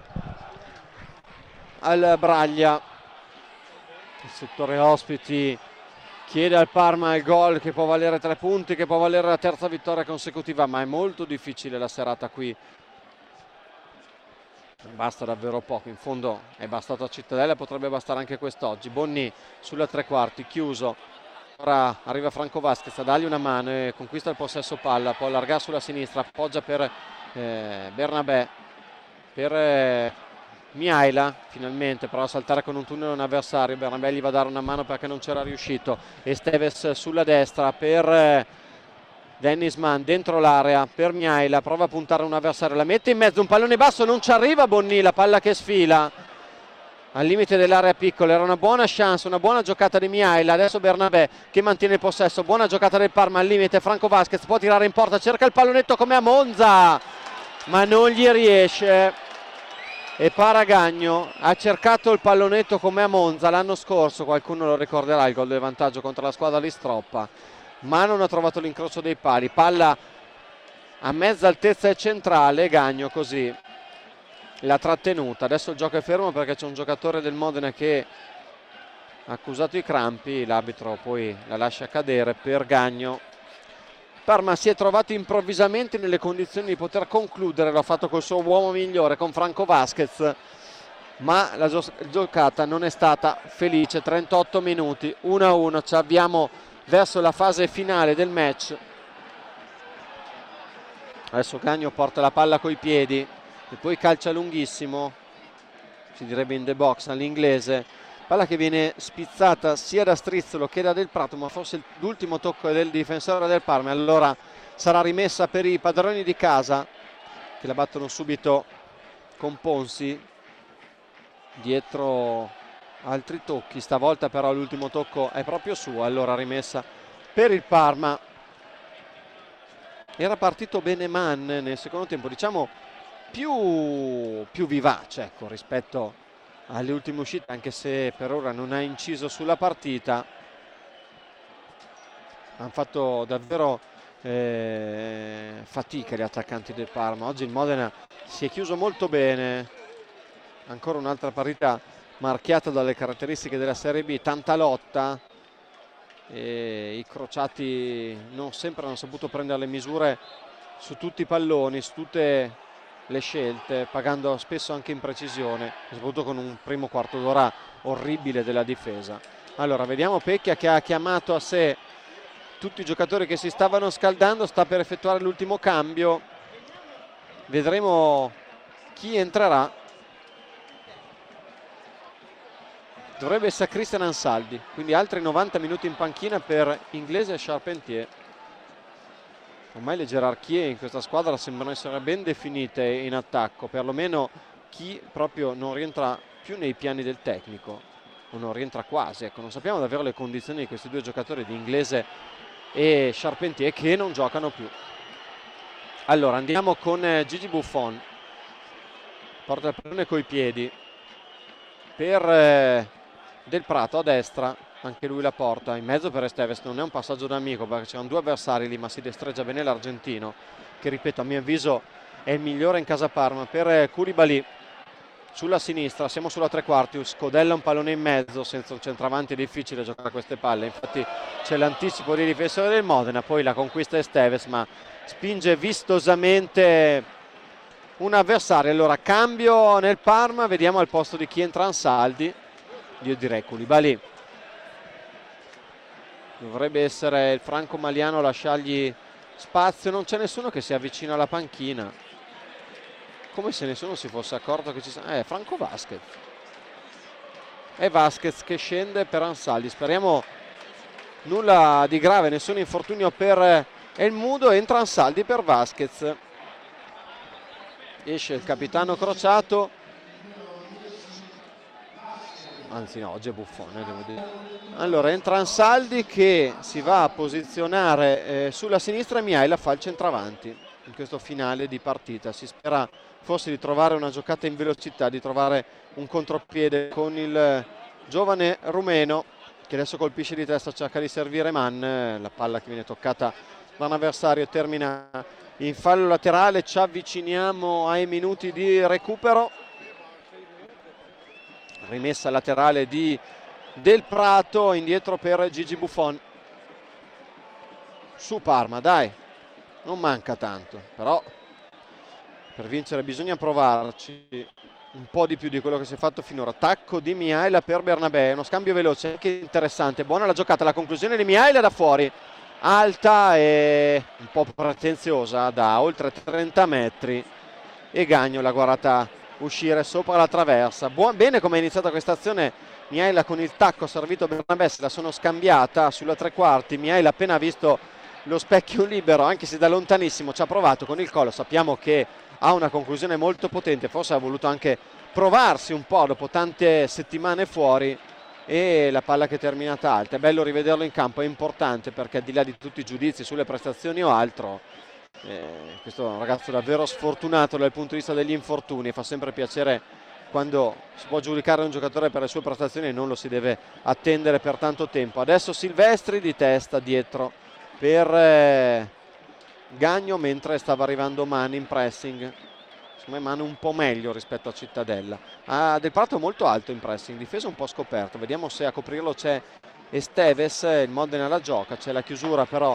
al Braglia. Il settore ospiti chiede al Parma il gol che può valere tre punti, che può valere la terza vittoria consecutiva, ma è molto difficile la serata qui. Basta davvero poco, in fondo è bastato a Cittadella, potrebbe bastare anche quest'oggi. Bonni sulla tre quarti, chiuso. Ora arriva Franco Vasquez a dargli una mano e conquista il possesso palla, può allargare sulla sinistra, appoggia per eh, Bernabé, per eh, Mihaila, finalmente prova a saltare con un tunnel un avversario. Bernabé gli va a dare una mano perché non c'era riuscito. Esteves sulla destra per eh, Dennis Mann, dentro l'area per Mihaila, prova a puntare un avversario, la mette in mezzo, un pallone basso, non ci arriva Bonni, la palla che sfila al limite dell'area piccola. Era una buona chance, una buona giocata di Mihaila. Adesso Bernabé che mantiene il possesso, buona giocata del Parma al limite. Franco Vasquez può tirare in porta, cerca il pallonetto come a Monza ma non gli riesce. E Paragagno ha cercato il pallonetto come a Monza l'anno scorso, qualcuno lo ricorderà, il gol del vantaggio contro la squadra di Stroppa, ma non ha trovato l'incrocio dei pali. Palla a mezza altezza e centrale, Gagno così l'ha trattenuta. Adesso il gioco è fermo perché c'è un giocatore del Modena che ha accusato i crampi, l'arbitro poi la lascia cadere per Gagno. Parma si è trovato improvvisamente nelle condizioni di poter concludere, l'ha fatto col suo uomo migliore, con Franco Vasquez, ma la gio- giocata non è stata felice. Trentotto minuti, uno a uno, ci avviamo verso la fase finale del match. Adesso Gagno porta la palla coi piedi e poi calcia lunghissimo, si direbbe in the box all'inglese. Palla che viene spizzata sia da Strizzolo che da Del Prato, ma forse l'ultimo tocco è del difensore del Parma. Allora sarà rimessa per i padroni di casa che la battono subito con Ponsi. Dietro altri tocchi, stavolta però l'ultimo tocco è proprio suo, allora rimessa per il Parma. Era partito bene Mann nel secondo tempo, diciamo più, più vivace, ecco, rispetto alle ultime uscite, anche se per ora non ha inciso sulla partita. Hanno fatto davvero eh, fatica gli attaccanti del Parma. Oggi il Modena si è chiuso molto bene, ancora un'altra partita marchiata dalle caratteristiche della Serie B, tanta lotta e i crociati non sempre hanno saputo prendere le misure su tutti i palloni, su tutte le scelte, pagando spesso anche imprecisione, soprattutto con un primo quarto d'ora orribile della difesa. Allora vediamo Pecchia che ha chiamato a sé tutti i giocatori che si stavano scaldando, sta per effettuare l'ultimo cambio, vedremo chi entrerà. Dovrebbe essere Cristian Ansaldi, quindi altri novanta minuti in panchina per Inglese e Charpentier. Ormai le gerarchie in questa squadra sembrano essere ben definite in attacco, perlomeno chi proprio non rientra più nei piani del tecnico, o non rientra quasi, ecco, non sappiamo davvero le condizioni di questi due giocatori, di Inglese e Charpentier, che non giocano più. Allora andiamo con eh, Gigi Buffon, porta il pallone coi piedi per eh, Del Prato a destra, anche lui la porta in mezzo per Esteves. Non è un passaggio d'amico perché c'erano due avversari lì, ma si destreggia bene l'argentino, che ripeto a mio avviso è il migliore in casa Parma. Per eh, Koulibaly sulla sinistra, siamo sulla tre quarti, scodella un pallone in mezzo, senza un centravanti è difficile giocare a queste palle, infatti c'è l'anticipo dei difensori del Modena, poi la conquista Esteves, ma spinge vistosamente un avversario. Allora cambio nel Parma, vediamo al posto di chi entra Ansaldi. Io direi Koulibaly, dovrebbe essere il franco maliano a lasciargli spazio, non c'è nessuno che si avvicina alla panchina, come se nessuno si fosse accorto che ci sia. Eh, Franco Vasquez. È Vasquez che scende per Ansaldi. Speriamo nulla di grave, nessun infortunio per El Mudo. Entra Ansaldi per Vasquez. Esce il capitano crociato. Anzi no, oggi è Buffone, devo dire. Allora entra Ansaldi che si va a posizionare eh, sulla sinistra e Mihaila fa il centravanti in questo finale di partita. Si spera forse di trovare una giocata in velocità, di trovare un contropiede con il giovane rumeno che adesso colpisce di testa, cerca di servire Mann, la palla che viene toccata da un avversario termina in fallo laterale. Ci avviciniamo ai minuti di recupero, rimessa laterale di Del Prato, indietro per Gigi Buffon. Su Parma, dai, non manca tanto, però per vincere bisogna provarci un po' di più di quello che si è fatto finora. Tacco di Mihaila per Bernabé, uno scambio veloce anche interessante, buona la giocata, la conclusione di Mihaila da fuori, alta e un po' pretenziosa da oltre trenta metri, e Gagno l'ha guardata uscire sopra la traversa. Buon, bene come è iniziata questa azione Mihaila con il tacco, ha servito Bernabé, se la sono scambiata sulla tre quarti. Mihaila appena visto lo specchio libero, anche se da lontanissimo ci ha provato con il collo, sappiamo che ha una conclusione molto potente, forse ha voluto anche provarsi un po' dopo tante settimane fuori, e la palla che è terminata alta. È bello rivederlo in campo, è importante perché al di là di tutti i giudizi sulle prestazioni o altro, eh, questo è un ragazzo davvero sfortunato dal punto di vista degli infortuni. Fa sempre piacere quando si può giudicare un giocatore per le sue prestazioni e non lo si deve attendere per tanto tempo. Adesso Silvestri di testa dietro per eh, Gagno, mentre stava arrivando Mani in pressing. Secondo me Mani un po' meglio rispetto a Cittadella. Ha Del Prato molto alto in pressing, difesa un po' scoperto, vediamo se a coprirlo c'è Esteves. Il Modena la gioca, c'è la chiusura però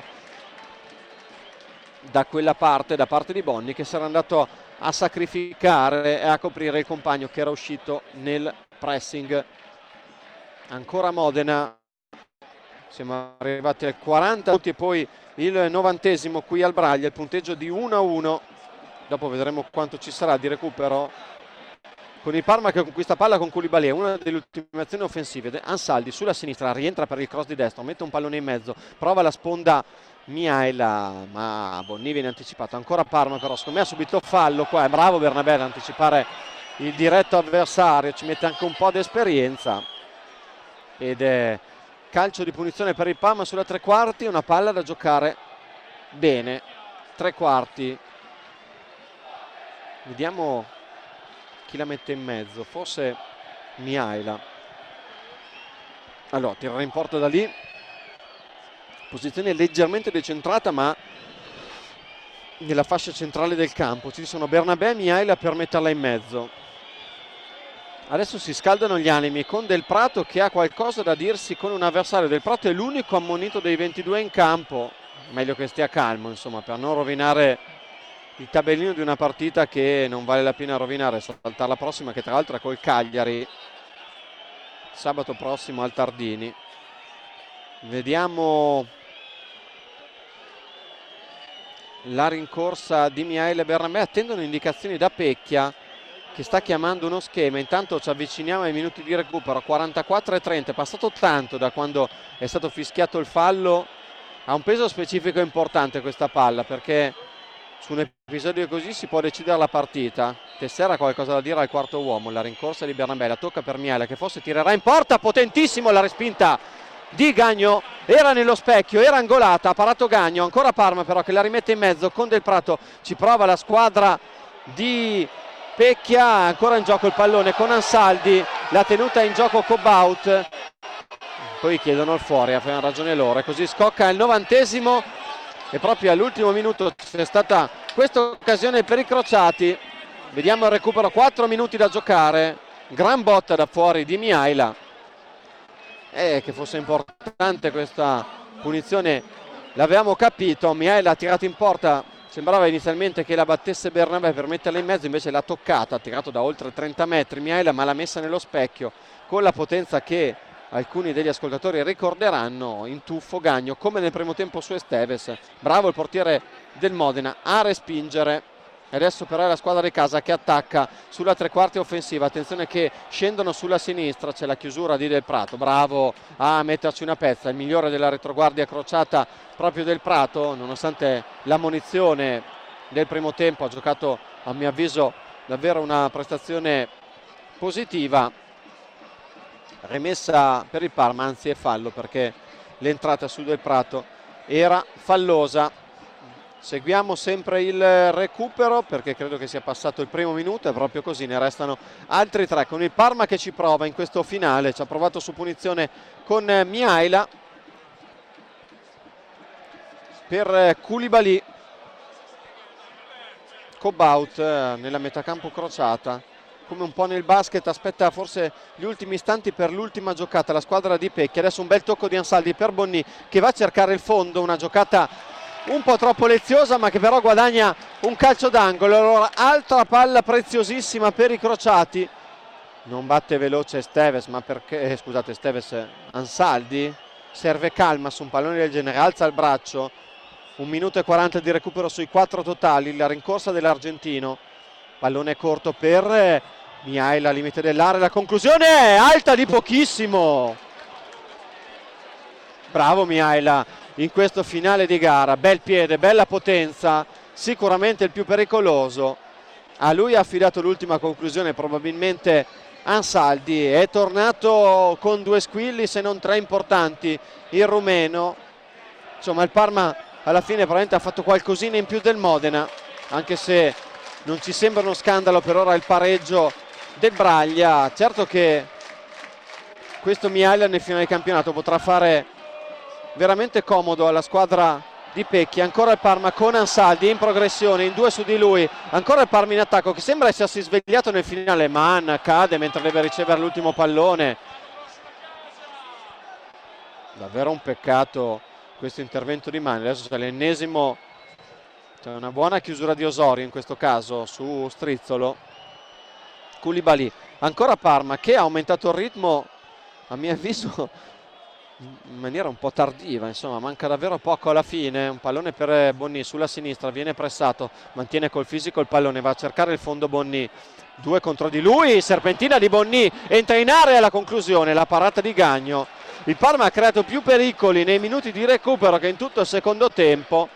da quella parte, da parte di Bonni, che sarà andato a sacrificare e a coprire il compagno che era uscito nel pressing. Ancora Modena, siamo arrivati al quaranta minuti e poi il novantesimo qui al Braglia, il punteggio di uno a uno. Dopo vedremo quanto ci sarà di recupero con il Parma che conquista palla con Koulibaly, una delle ultime azioni offensive. Ansaldi sulla sinistra, rientra per il cross di destra, mette un pallone in mezzo, prova la sponda Mihaila, ma Bonni viene anticipato. Ancora Parma però, secondo me ha subito fallo qua, è bravo Bernabé ad anticipare il diretto avversario, ci mette anche un po' di esperienza, ed è calcio di punizione per il Parma sulla tre quarti, una palla da giocare bene. Tre quarti, vediamo chi la mette in mezzo, forse Mihaila. Allora tirare in porta da lì, posizione leggermente decentrata ma nella fascia centrale del campo. Ci sono Bernabé e Mihaila per metterla in mezzo. Adesso si scaldano gli animi con Del Prato che ha qualcosa da dirsi con un avversario. Del Prato è l'unico ammonito dei ventidue in campo, meglio che stia calmo insomma, per non rovinare il tabellino di una partita che non vale la pena rovinare, saltare la prossima, che tra l'altro è col Cagliari sabato prossimo al Tardini. Vediamo la rincorsa di Mihaila e Bernabé, attendono indicazioni da Pecchia che sta chiamando uno schema. Intanto ci avviciniamo ai minuti di recupero, quarantaquattro e trenta, è passato tanto da quando è stato fischiato il fallo. Ha un peso specifico importante questa palla perché su un episodio così si può decidere la partita. Tessera ha qualcosa da dire al quarto uomo, la rincorsa di Bernabé, tocca per Miela che forse tirerà in porta, potentissimo la respinta di Gagno, era nello specchio, era angolata, ha parato Gagno, ancora Parma però che la rimette in mezzo con Del Prato, ci prova la squadra di Pecchia, ancora in gioco il pallone con Ansaldi, la tenuta in gioco Cobaut, poi chiedono il fuori, avevano ragione loro, e così scocca il novantesimo e proprio all'ultimo minuto c'è stata questa occasione per i crociati. Vediamo il recupero, quattro minuti da giocare, gran botta da fuori di Mihaila, e che fosse importante questa punizione l'avevamo capito. Mihaila ha tirato in porta, sembrava inizialmente che la battesse Bernabé per metterla in mezzo, invece l'ha toccata, ha tirato da oltre trenta metri Mihaila, ma l'ha messa nello specchio con la potenza che alcuni degli ascoltatori ricorderanno. In tuffo Gagno come nel primo tempo su Esteves, bravo il portiere del Modena a respingere. Adesso però è la squadra di casa che attacca sulla tre quarti offensiva, attenzione che scendono sulla sinistra, c'è la chiusura di Del Prato, bravo a metterci una pezza, il migliore della retroguardia crociata proprio Del Prato, nonostante l'ammonizione del primo tempo ha giocato a mio avviso davvero una prestazione positiva. Rimessa per il Parma, anzi è fallo perché l'entrata su Del Prato era fallosa. Seguiamo sempre il recupero perché credo che sia passato il primo minuto, è proprio così, ne restano altri tre con il Parma che ci prova in questo finale, ci ha provato su punizione con Mihaila per Koulibaly, Cobaut nella metacampo crociata, come un po' nel basket aspetta forse gli ultimi istanti per l'ultima giocata la squadra di Pecchia. Adesso un bel tocco di Ansaldi per Bonni che va a cercare il fondo, una giocata un po' troppo leziosa ma che però guadagna un calcio d'angolo. Allora altra palla preziosissima per i crociati, non batte veloce Esteves, ma perché eh, scusate Esteves Ansaldi serve calma su un pallone del genere, alza il braccio. Un minuto e quaranta di recupero sui quattro totali, la rincorsa dell'argentino, pallone corto per Mihaila, limite dell'area, la conclusione è alta di pochissimo, bravo Mihaila in questo finale di gara, bel piede, bella potenza, sicuramente il più pericoloso. A lui ha affidato l'ultima conclusione probabilmente Ansaldi, è tornato con due squilli se non tre importanti il rumeno. Insomma il Parma alla fine probabilmente ha fatto qualcosina in più del Modena, anche se non ci sembra uno scandalo per ora il pareggio del Braglia. Certo che questo Mihaila nel finale di campionato potrà fare veramente comodo alla squadra di Pecchia. Ancora il Parma con Ansaldi in progressione, in due su di lui, ancora il Parma in attacco che sembra essersi svegliato nel finale. Mann cade mentre deve ricevere l'ultimo pallone, davvero un peccato questo intervento di Mann. Adesso c'è l'ennesimo, c'è una buona chiusura di Osorio in questo caso su Strizzolo. Koulibaly, ancora Parma che ha aumentato il ritmo a mio avviso in maniera un po' tardiva, insomma manca davvero poco alla fine. Un pallone per Bonni sulla sinistra, viene pressato, mantiene col fisico il pallone, va a cercare il fondo Bonni, due contro di lui, serpentina di Bonni, entra in area, la conclusione, la parata di Gagno. Il Parma ha creato più pericoli nei minuti di recupero che in tutto il secondo tempo,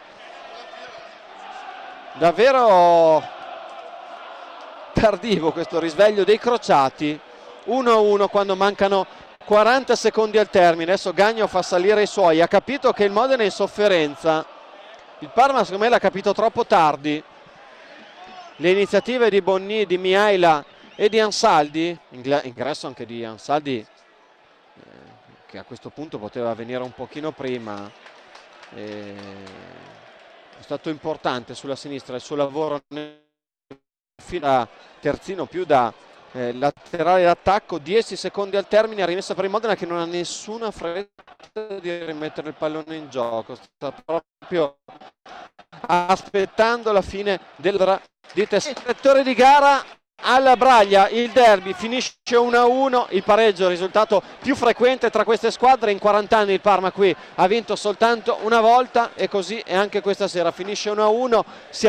davvero tardivo questo risveglio dei crociati. Uno a uno quando mancano quaranta secondi al termine. Adesso Gagno fa salire i suoi, ha capito che il Modena è in sofferenza. Il Parma secondo me l'ha capito troppo tardi. Le iniziative di Bonni, di Mihaila e di Ansaldi, ingresso anche di Ansaldi eh, che a questo punto poteva venire un pochino prima, eh, è stato importante sulla sinistra il suo lavoro fino a terzino più da Eh, laterale d'attacco. Dieci secondi al termine, rimessa per il Modena che non ha nessuna fretta di rimettere il pallone in gioco, sta proprio aspettando la fine del di direttore di gara alla Braglia. Il derby finisce uno a uno, il pareggio è il risultato più frequente tra queste squadre. In quaranta anni il Parma qui ha vinto soltanto una volta e così è anche questa sera, finisce uno a uno.